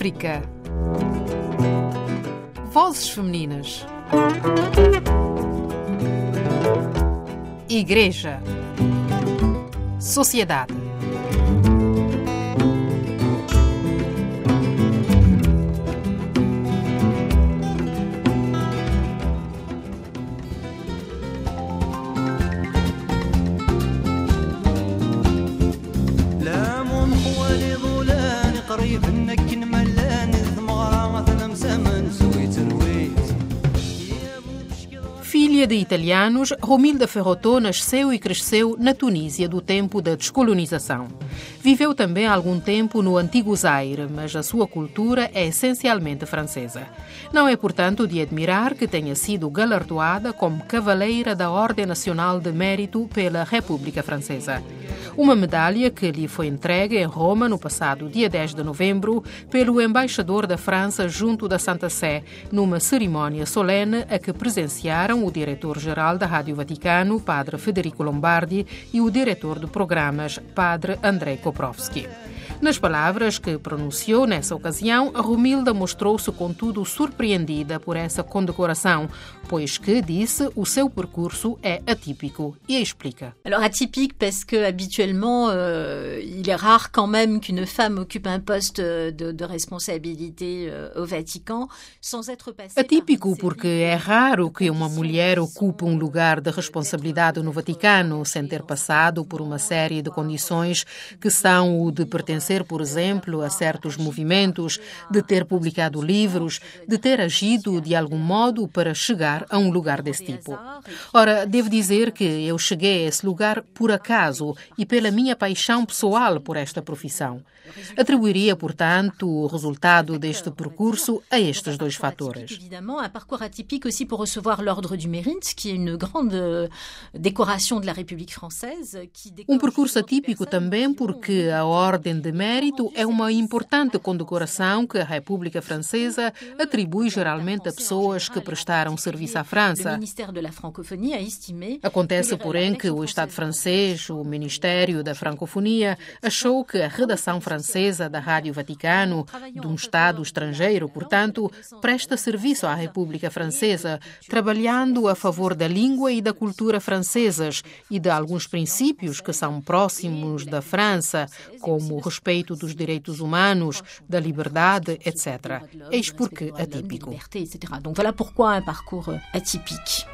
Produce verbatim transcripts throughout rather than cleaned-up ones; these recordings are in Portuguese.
África. Vozes femininas. Igreja. Sociedade. Filha de italianos, Romilda Ferrotto nasceu e cresceu na Tunísia do tempo da descolonização. Viveu também algum tempo no antigo Zaire, mas a sua cultura é essencialmente francesa. Não é, portanto, de admirar que tenha sido galardoada como Cavaleira da Ordem Nacional de Mérito pela República Francesa. Uma medalha que lhe foi entregue em Roma no passado dia dez de novembro pelo embaixador da França junto da Santa Sé, numa cerimónia solene a que presenciaram o diretor-geral da Rádio Vaticano, Padre Federico Lombardi, e o diretor de programas, Padre Andrei Koprowski. Nas palavras que pronunciou nessa ocasião, Romilda mostrou-se, contudo, surpreendida por essa condecoração, pois que, disse, o seu percurso é atípico. E explica. Alors atypique parce que habituellement euh, il est rare quand même qu'une femme occupe un poste de, de responsabilité euh, au Vatican sans être passée. Atípico porque é raro que uma mulher ocupe um lugar de responsabilidade no Vaticano sem ter passado por uma série de condições que são o de pertencer, por exemplo, a certos movimentos, de ter publicado livros, de ter agido de algum modo para chegar a um lugar desse tipo. Ora, devo dizer que eu cheguei a esse lugar por acaso e pela minha paixão pessoal por esta profissão. Atribuiria, portanto, o resultado deste percurso a estes dois fatores. Évidemment, un parcours atypique aussi pour recevoir l'Ordre du Mérite, qui est une grande décoration de la République française. Um percurso atípico também porque a Ordem de Mérito é uma importante condecoração que a República Francesa atribui geralmente a pessoas que prestaram serviço à França. Acontece, porém, que o Estado francês, o Ministério da Francofonia, achou que a redação francesa da Rádio Vaticano, de um Estado estrangeiro, portanto, presta serviço à República Francesa, trabalhando a favor da língua e da cultura francesas e de alguns princípios que são próximos da França, como o respeito dos direitos humanos, da liberdade, etcétera. Eis porque atípico. Donc voilà pourquoi un parcours atypique.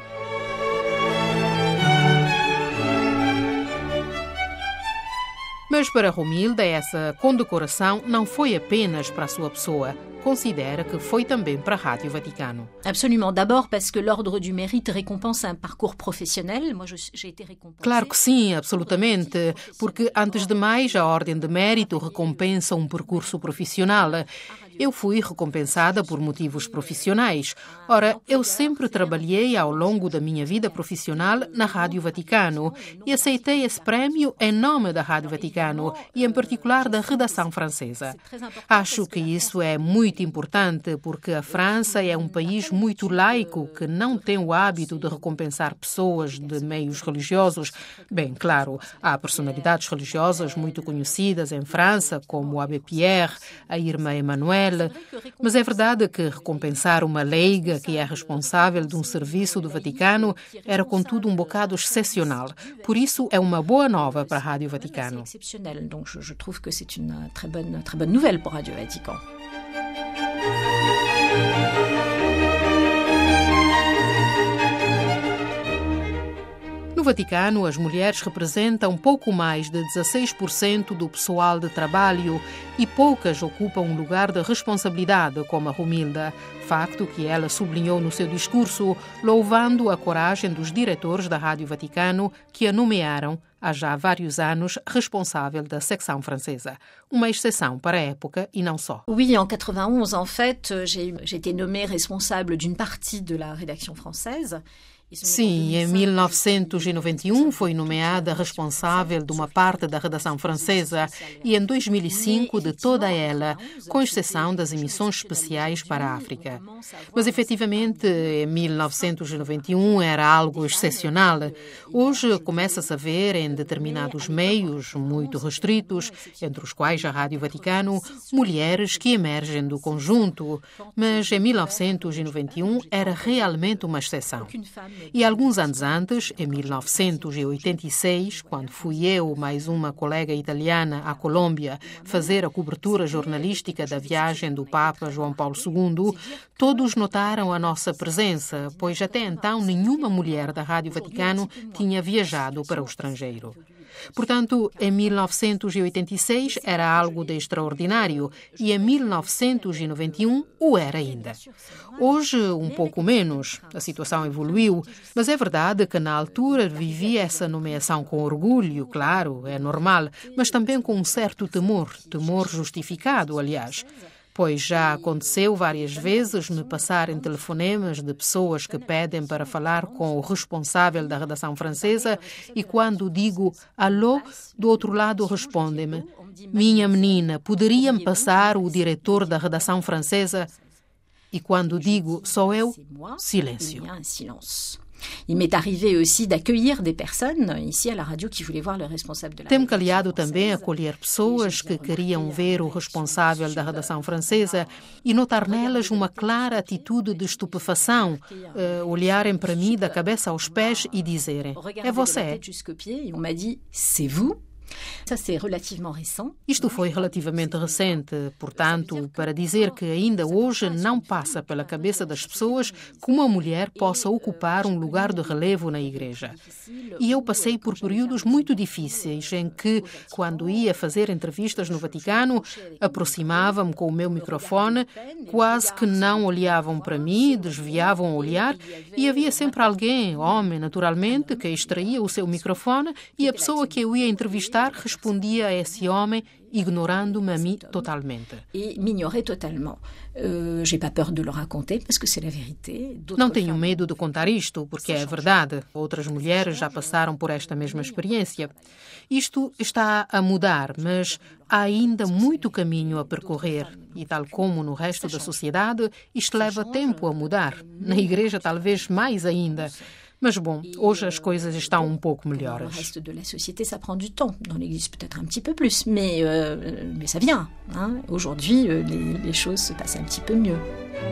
Mas para Romilda, essa condecoração não foi apenas para a sua pessoa. Considera que foi também para a Rádio Vaticano. Absolument. D'abord parce que l'Ordre du Mérite récompense un parcours professionnel. Moi, j'ai été récompensée. Claro que sim, absolutamente. Porque, antes de mais, a Ordem de Mérito recompensa um percurso profissional. Eu fui recompensada por motivos profissionais. Ora, eu sempre trabalhei ao longo da minha vida profissional na Rádio Vaticano e aceitei esse prémio em nome da Rádio Vaticano e, em particular, da redação francesa. Acho que isso é muito importante porque a França é um país muito laico que não tem o hábito de recompensar pessoas de meios religiosos. Bem, claro, há personalidades religiosas muito conhecidas em França, como o Abbé Pierre, a Irmã Emmanuel. Mas é verdade que recompensar uma leiga que é responsável de um serviço do Vaticano era, contudo, um bocado excepcional. Por isso, é uma boa nova para a Rádio Vaticano. Donc, je trouve que c'est une très bonne, très bonne nouvelle pour Radio Vatican. No Vaticano, as mulheres representam pouco mais de dezasseis por cento do pessoal de trabalho e poucas ocupam um lugar de responsabilidade, como a Romilda, facto que ela sublinhou no seu discurso, louvando a coragem dos diretores da Rádio Vaticano que a nomearam, há já vários anos, responsável da secção francesa. Uma exceção para a época e não só. Oui, en quatre-vingt-onze, en fait, j'ai, j'ai été nommée responsable d'une partie de la rédaction française. Sim, em mil novecentos e noventa e um foi nomeada responsável de uma parte da redação francesa e em dois mil e cinco de toda ela, com exceção das emissões especiais para a África. Mas, efetivamente, em mil novecentos e noventa e um era algo excepcional. Hoje começa-se a ver em determinados meios muito restritos, entre os quais a Rádio Vaticano, mulheres que emergem do conjunto. Mas em mil novecentos e noventa e um era realmente uma exceção. E alguns anos antes, em mil novecentos e oitenta e seis, quando fui eu mais uma colega italiana à Colômbia fazer a cobertura jornalística da viagem do Papa João Paulo segundo, todos notaram a nossa presença, pois até então nenhuma mulher da Rádio Vaticano tinha viajado para o estrangeiro. Portanto, em mil novecentos e oitenta e seis era algo de extraordinário e em mil novecentos e noventa e um o era ainda. Hoje, um pouco menos, a situação evoluiu, mas é verdade que na altura vivi essa nomeação com orgulho, claro, é normal, mas também com um certo temor, temor justificado, aliás. Pois já aconteceu várias vezes me passarem telefonemas de pessoas que pedem para falar com o responsável da redação francesa e quando digo alô, do outro lado respondem-me: minha menina, poderia-me passar o diretor da redação francesa? E quando digo sou eu, silêncio. Il m'est arrivé aussi d'accueillir des personnes ici à la radio qui voulaient voir le responsable de la Tem-me calhado também acolher pessoas que queriam ver o responsável da redação francesa e notar nelas uma clara atitude de estupefação, uh, olharem para mim da cabeça aos pés e dizerem: é você? On m'a dit, c'est vous? Isto foi relativamente recente, portanto, para dizer que ainda hoje não passa pela cabeça das pessoas que uma mulher possa ocupar um lugar de relevo na Igreja. E eu passei por períodos muito difíceis em que, quando ia fazer entrevistas no Vaticano, aproximava-me com o meu microfone, quase que não olhavam para mim, desviavam o olhar e havia sempre alguém, homem naturalmente, que extraía o seu microfone e a pessoa que eu ia entrevistar respondia a esse homem, ignorando-me a mim totalmente. E m'ignorait totalement. Euh, j'ai pas peur de le raconter parce que c'est la vérité. Não tenho medo de contar isto, porque é verdade. Outras mulheres já passaram por esta mesma experiência. Isto está a mudar, mas há ainda muito caminho a percorrer. E tal como no resto da sociedade, isto leva tempo a mudar. Na Igreja, talvez mais ainda. Mas, bom, hoje as coisas estão um pouco melhores. No resto da sociedade, ça prend du temps. Dans l'Église, peut-être un petit peu plus, mais, euh, mais ça vient. Hein? Aujourd'hui, euh, les, les choses se passent un petit peu mieux.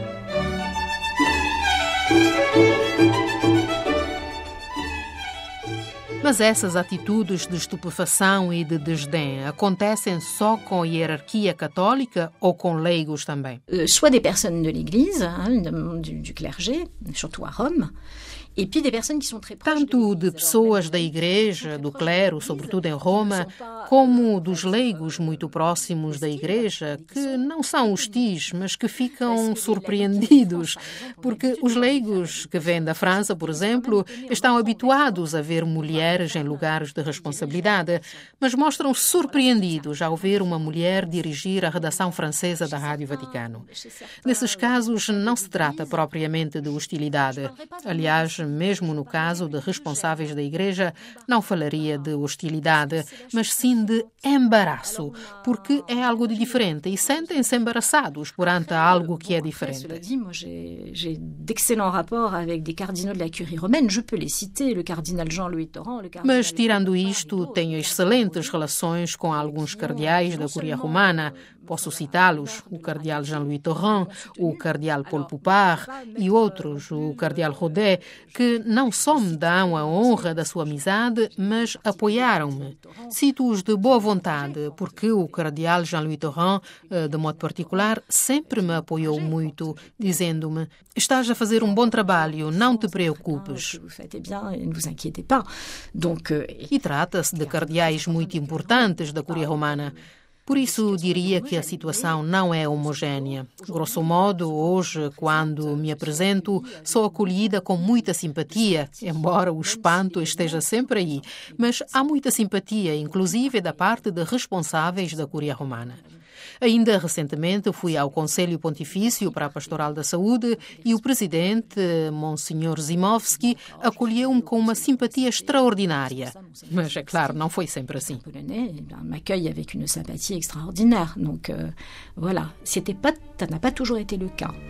Mas essas atitudes de estupefação e de desdém acontecem só com a hierarquia católica ou com leigos também? Euh, soit des personnes de l'Église, hein, du, du clergé, surtout à Rome. Tanto de pessoas da Igreja, do clero, sobretudo em Roma, como dos leigos muito próximos da Igreja, que não são hostis, mas que ficam surpreendidos, porque os leigos que vêm da França, por exemplo, estão habituados a ver mulheres em lugares de responsabilidade, mas mostram-se surpreendidos ao ver uma mulher dirigir a redação francesa da Rádio Vaticano. Nesses casos, não se trata propriamente de hostilidade. Aliás, mesmo no caso de responsáveis da Igreja, não falaria de hostilidade, mas sim de embaraço, porque é algo de diferente e sentem-se embaraçados perante algo que é diferente. J'ai d'excellents rapports avec des cardinaux de la curie romaine, je peux les citer, le cardinal Jean-Louis Torrent, le cardinal... Mas, tirando isto, tenho excelentes relações com alguns cardeais da Curia Romana. Posso citá-los, o cardeal Jean-Louis Torrent, o cardeal Paul Poupart e outros, o cardeal Rodet, que não só me dão a honra da sua amizade, mas apoiaram-me. Cito-os de boa vontade, porque o cardeal Jean-Louis Torrent, de modo particular, sempre me apoiou muito, dizendo-me: estás a fazer um bom trabalho, não te preocupes. E trata-se de cardeais muito importantes da Curia Romana. Por isso, diria que a situação não é homogénea. Grosso modo, hoje, quando me apresento, sou acolhida com muita simpatia, embora o espanto esteja sempre aí. Mas há muita simpatia, inclusive da parte de responsáveis da Curia Romana. Ainda recentemente fui ao Conselho Pontifício para a Pastoral da Saúde e o presidente, Monsenhor Zimovski, acolheu-me com uma simpatia extraordinária. Mas, é claro, não foi sempre assim. M'accueille avec une sympathie extraordinaire. Donc, euh, voilà, c'était pas, ça n'a pas toujours été le cas.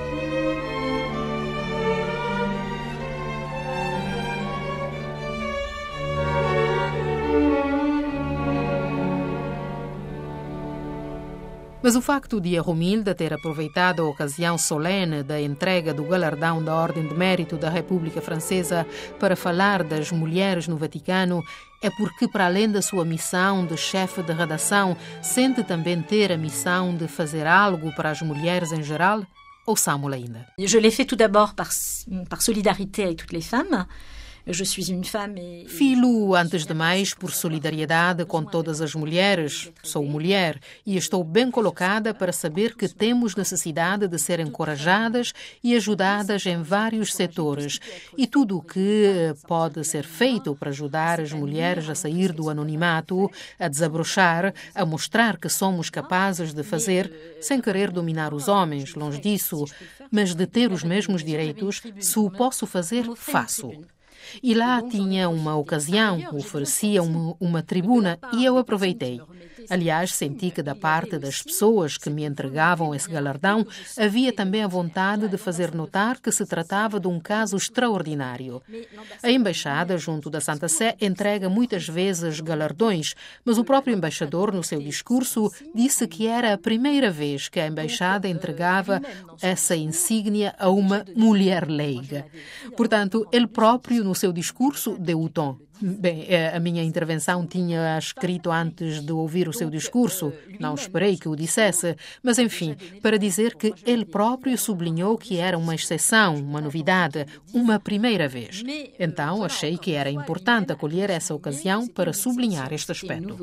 Mas o facto de a Romilda ter aproveitado a ocasião solene da entrega do galardão da Ordem de Mérito da República Francesa para falar das mulheres no Vaticano é porque, para além da sua missão de chefe de redação, sente também ter a missão de fazer algo para as mulheres em geral? Ouçamo-la ainda. Je l'ai fait tout d'abord par, par solidarité avec toutes les femmes. Je suis une femme et... Filo, antes de mais, por solidariedade com todas as mulheres. Sou mulher e estou bem colocada para saber que temos necessidade de ser encorajadas e ajudadas em vários setores. E tudo o que pode ser feito para ajudar as mulheres a sair do anonimato, a desabrochar, a mostrar que somos capazes de fazer, sem querer dominar os homens, longe disso, mas de ter os mesmos direitos, se o posso fazer, faço. E lá tinha uma ocasião, oferecia-me uma tribuna e eu aproveitei. Aliás, senti que da parte das pessoas que me entregavam esse galardão havia também a vontade de fazer notar que se tratava de um caso extraordinário. A embaixada, junto da Santa Sé, entrega muitas vezes galardões, mas o próprio embaixador, no seu discurso, disse que era a primeira vez que a embaixada entregava essa insígnia a uma mulher leiga. Portanto, ele próprio, no seu discurso, deu o tom. Bem, a minha intervenção tinha escrito antes de ouvir o seu discurso. Não esperei que o dissesse, mas enfim, para dizer que ele próprio sublinhou que era uma exceção, uma novidade, uma primeira vez. Então, achei que era importante acolher essa ocasião para sublinhar este aspecto.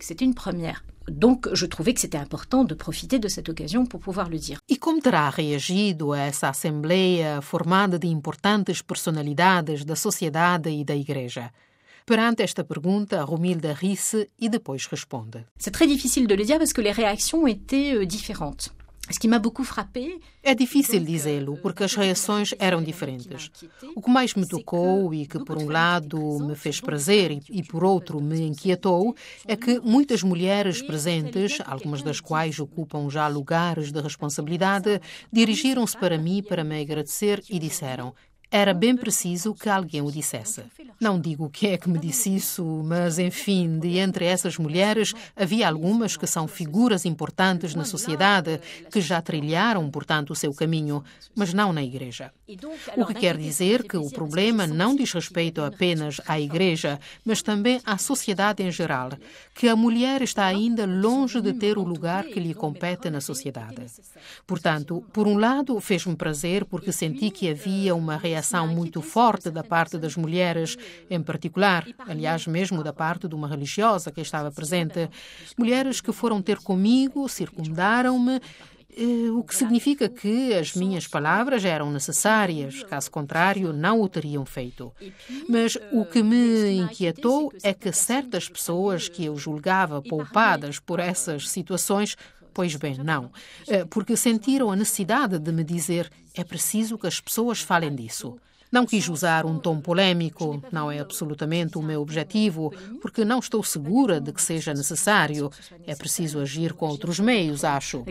Donc, je trouvais que c'était important de profiter de cette occasion pour pouvoir le dire. E como terá reagido a essa assembleia formada de importantes personalidades da sociedade e da Igreja? Perante esta pergunta, Romilda ri-se e depois responde. C'est très difficile de le dire parce que les réactions étaient euh, différentes. Ce qui m'a beaucoup frappé... É difícil dizê-lo, porque as reações eram diferentes. O que mais me tocou e que, por um lado, me fez prazer e, por outro, me inquietou, é que muitas mulheres presentes, algumas das quais ocupam já lugares de responsabilidade, dirigiram-se para mim para me agradecer e disseram: era bem preciso que alguém o dissesse. Não digo quem é que me disse isso, mas, enfim, de entre essas mulheres, havia algumas que são figuras importantes na sociedade, que já trilharam, portanto, o seu caminho, mas não na Igreja. O que quer dizer que o problema não diz respeito apenas à Igreja, mas também à sociedade em geral, que a mulher está ainda longe de ter o lugar que lhe compete na sociedade. Portanto, por um lado, fez-me prazer porque senti que havia uma reação muito forte da parte das mulheres, em particular, aliás, mesmo da parte de uma religiosa que estava presente. Mulheres que foram ter comigo, circundaram-me, o que significa que as minhas palavras eram necessárias, caso contrário, não o teriam feito. Mas o que me inquietou é que certas pessoas que eu julgava poupadas por essas situações, pois bem, não, porque sentiram a necessidade de me dizer: é preciso que as pessoas falem disso. Não quis usar um tom polêmico, não é absolutamente o meu objetivo, porque não estou segura de que seja necessário. É preciso agir com outros meios, acho.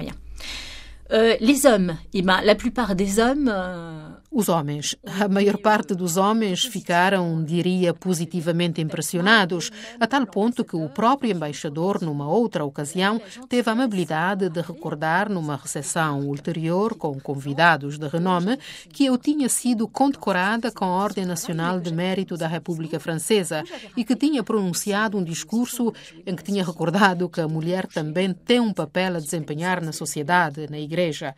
Uh, les hommes, eh ben, la plupart des hommes... Uh... Os homens. A maior parte dos homens ficaram, diria, positivamente impressionados, a tal ponto que o próprio embaixador, numa outra ocasião, teve a amabilidade de recordar numa recepção ulterior com convidados de renome que eu tinha sido condecorada com a Ordem Nacional de Mérito da República Francesa e que tinha pronunciado um discurso em que tinha recordado que a mulher também tem um papel a desempenhar na sociedade, na Igreja.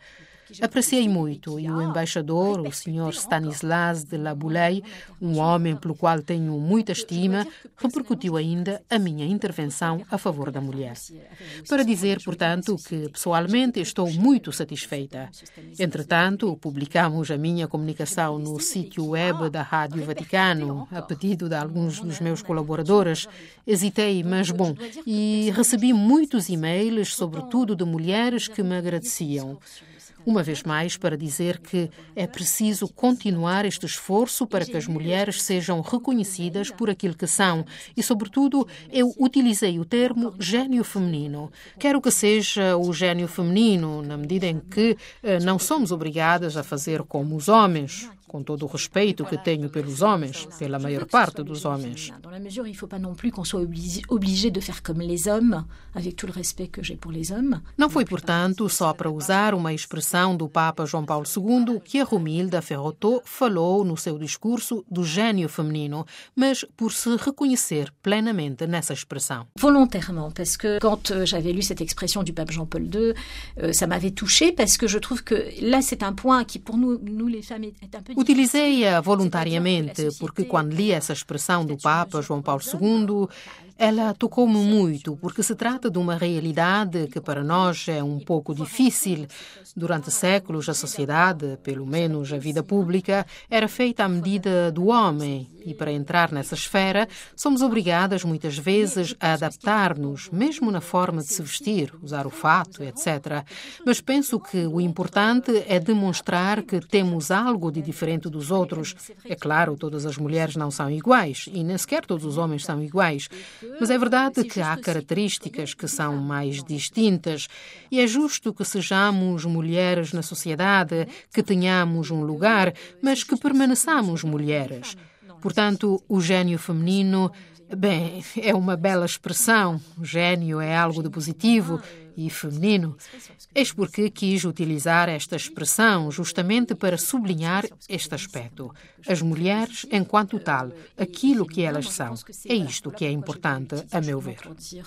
Apreciei muito e o embaixador, o senhor Stanislas de La Boulaye, um homem pelo qual tenho muita estima, repercutiu ainda a minha intervenção a favor da mulher. Para dizer, portanto, que pessoalmente estou muito satisfeita. Entretanto, publicamos a minha comunicação no sítio web da Rádio Vaticano, a pedido de alguns dos meus colaboradores. Hesitei, mas bom, e recebi muitos e-mails, sobretudo de mulheres que me agradeciam. Uma vez mais, para dizer que é preciso continuar este esforço para que as mulheres sejam reconhecidas por aquilo que são e, sobretudo, eu utilizei o termo gênio feminino. Quero que seja o gênio feminino, na medida em que eh, não somos obrigadas a fazer como os homens, com todo o respeito que tenho pelos homens, pela maior parte dos homens. Dans la mesure, il ne faut pas non plus qu'on soit obligé de faire comme les hommes, avec tout le respect que j'ai pour les hommes. Não foi, portanto, só para usar uma expressão do Papa João Paulo segundo que a Romilda Ferrotto falou no seu discurso do gênio feminino, mas por se reconhecer plenamente nessa expressão. Volontairement, parce que quand euh, j'avais lu cette expression du pape Jean-Paul deux, euh, ça m'avait touchée parce que je trouve que là c'est un point qui pour nous, nous les femmes est un peu... Utilizei-a voluntariamente porque quando li essa expressão do Papa João Paulo segundo, ela tocou-me muito, porque se trata de uma realidade que para nós é um pouco difícil. Durante séculos, a sociedade, pelo menos a vida pública, era feita à medida do homem. E para entrar nessa esfera, somos obrigadas muitas vezes a adaptar-nos, mesmo na forma de se vestir, usar o fato, etcétera. Mas penso que o importante é demonstrar que temos algo de diferente dos outros. É claro, todas as mulheres não são iguais, e nem sequer todos os homens são iguais. Mas é verdade que há características que são mais distintas e é justo que sejamos mulheres na sociedade, que tenhamos um lugar, mas que permaneçamos mulheres. Portanto, o gênio feminino, bem, é uma bela expressão. O gênio é algo de positivo e feminino. Eis porque quis utilizar esta expressão justamente para sublinhar este aspecto. As mulheres, enquanto tal, aquilo que elas são. É isto que é importante, a meu ver.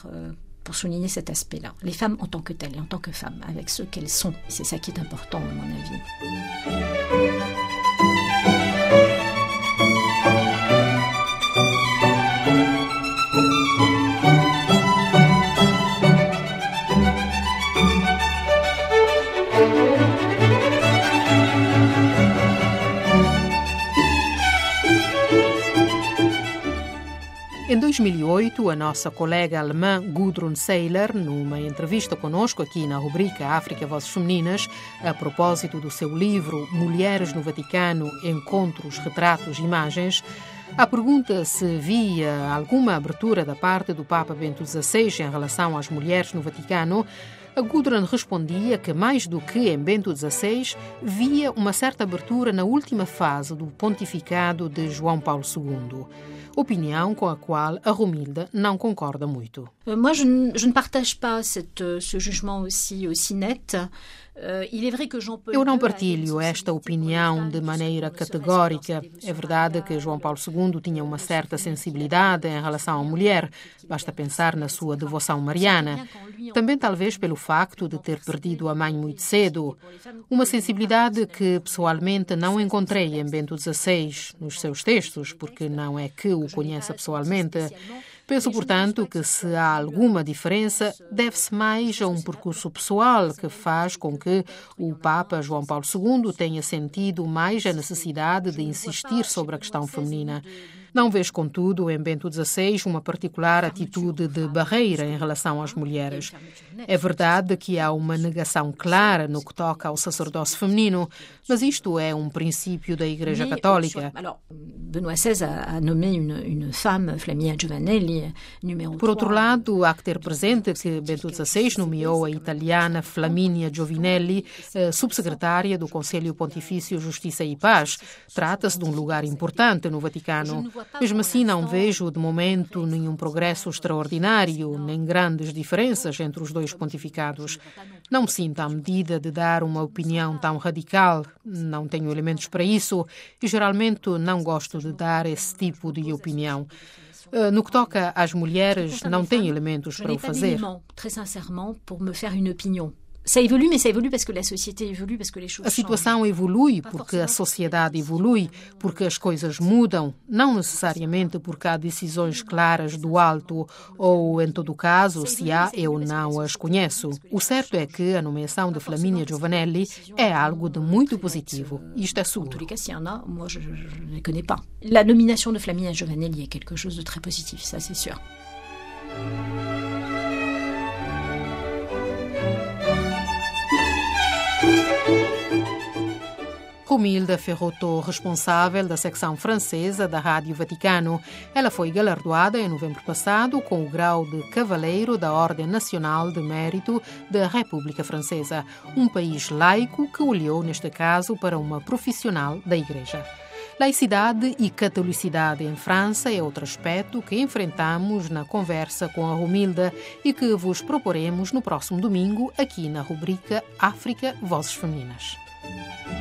Pour souligner cet aspect-là. Les femmes en tant que telles et en tant que femmes, avec ce qu'elles sont. C'est ça qui est important, à mon avis. Em dois mil e oito, a nossa colega alemã Gudrun Seiler, numa entrevista conosco aqui na rubrica África Vozes Femininas, a propósito do seu livro Mulheres no Vaticano, Encontros, Retratos, Imagens, à pergunta se via alguma abertura da parte do Papa Bento dezasseis em relação às mulheres no Vaticano, a Gudrun respondia que, mais do que em Bento dezasseis, via uma certa abertura na última fase do pontificado de João Paulo segundo. Opinião com a qual a Romilda não concorda muito. Moi, je ne, je ne partage pas cette, ce jugement aussi, aussi net. Eu não partilho esta opinião de maneira categórica. É verdade que João Paulo segundo tinha uma certa sensibilidade em relação à mulher. Basta pensar na sua devoção mariana. Também talvez pelo facto de ter perdido a mãe muito cedo. Uma sensibilidade que pessoalmente não encontrei em Bento dezasseis nos seus textos, porque não é que o conheça pessoalmente. Penso, portanto, que se há alguma diferença, deve-se mais a um percurso pessoal que faz com que o Papa João Paulo segundo tenha sentido mais a necessidade de insistir sobre a questão feminina. Não vejo, contudo, em Bento dezasseis uma particular atitude de barreira em relação às mulheres. É verdade que há uma negação clara no que toca ao sacerdócio feminino, mas isto é um princípio da Igreja Católica. Benoît seize a nommé une, une femme, Flaminia Giovanelli, número Por outro lado, há que ter presente que Bento dezasseis nomeou a italiana Flaminia Giovinelli subsecretária do Conselho Pontifício Justiça e Paz. Trata-se de um lugar importante no Vaticano. Mesmo assim, não vejo, de momento, nenhum progresso extraordinário, nem grandes diferenças entre os dois pontificados. Não me sinto à medida de dar uma opinião tão radical. Não tenho elementos para isso e, geralmente, não gosto de dar esse tipo de opinião. No que toca às mulheres, não tenho elementos para o fazer. Très sincèrement, pour me faire une opinion. Ça évolue, mais ça évolue parce que la société évolue, parce que les choses A situação evolui porque a sociedade evolui, porque as coisas mudam, não necessariamente porque há decisões claras do alto ou, em todo caso, se há, eu não as conheço. O certo é que a nomeação de Flaminia Giovanelli é algo de muito positivo. Isto é En tous seguro. les cas, s'il y en a, moi, je ne les connais pas. La nomination de Flaminia Giovanelli est quelque chose de très positif, ça c'est sûr. Romilda Ferrotto, responsável da secção francesa da Rádio Vaticano. Ela foi galardoada em novembro passado com o grau de Cavaleiro da Ordem Nacional de Mérito da República Francesa, um país laico que olhou, neste caso, para uma profissional da Igreja. Laicidade e catolicidade em França é outro aspecto que enfrentamos na conversa com a Romilda e que vos proporemos no próximo domingo aqui na rubrica África Vozes Femininas.